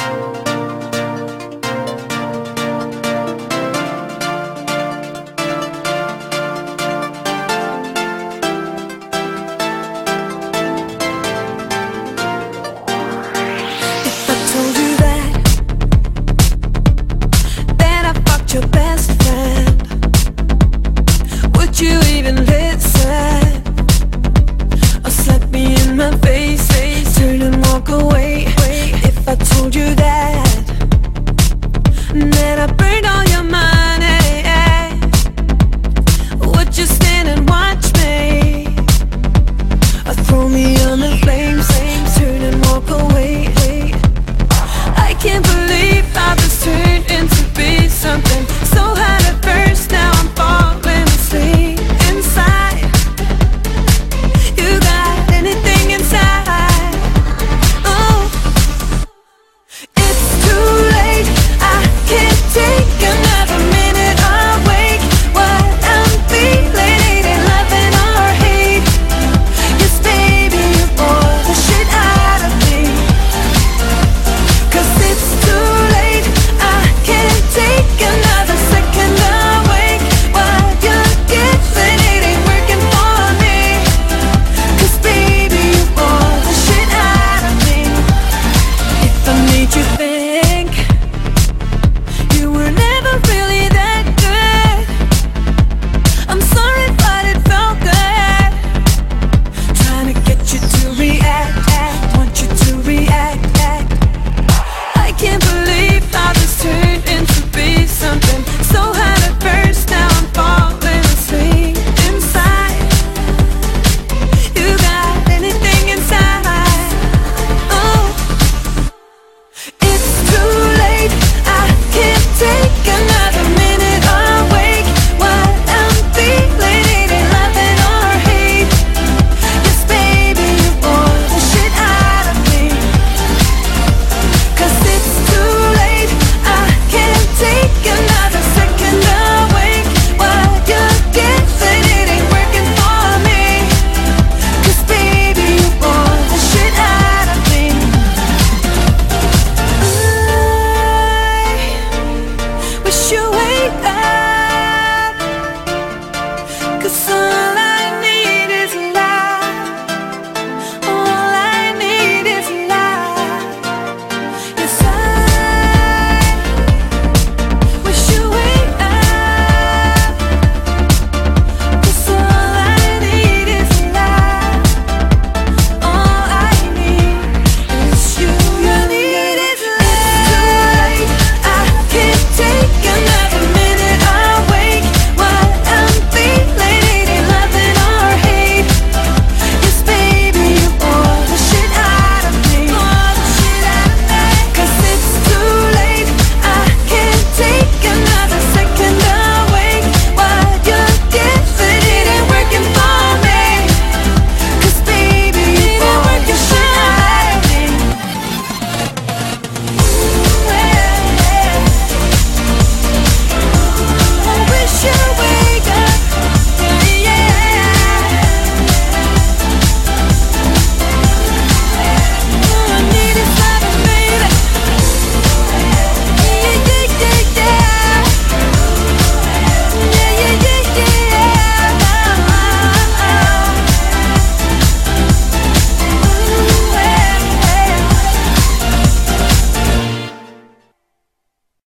Your best friend, would you even listen? Or slap me in my face, turn and walk away? If I told you that I burned all your money, would you stand and watch me? Or throw me on the flames, turn and walk away? I can't believe how this turned into be something so hard at first. Now I'm falling asleep inside. You got anything inside? Oh, it's too late. I can't take another minute awake. What I'm feeling ain't loving or hate. Yes, baby, you bore the shit out of me. 'Cause it's too late. I can't take another second awake. What you're giving, it ain't working for me. 'Cause baby, you bore the shit out of me. If I made you think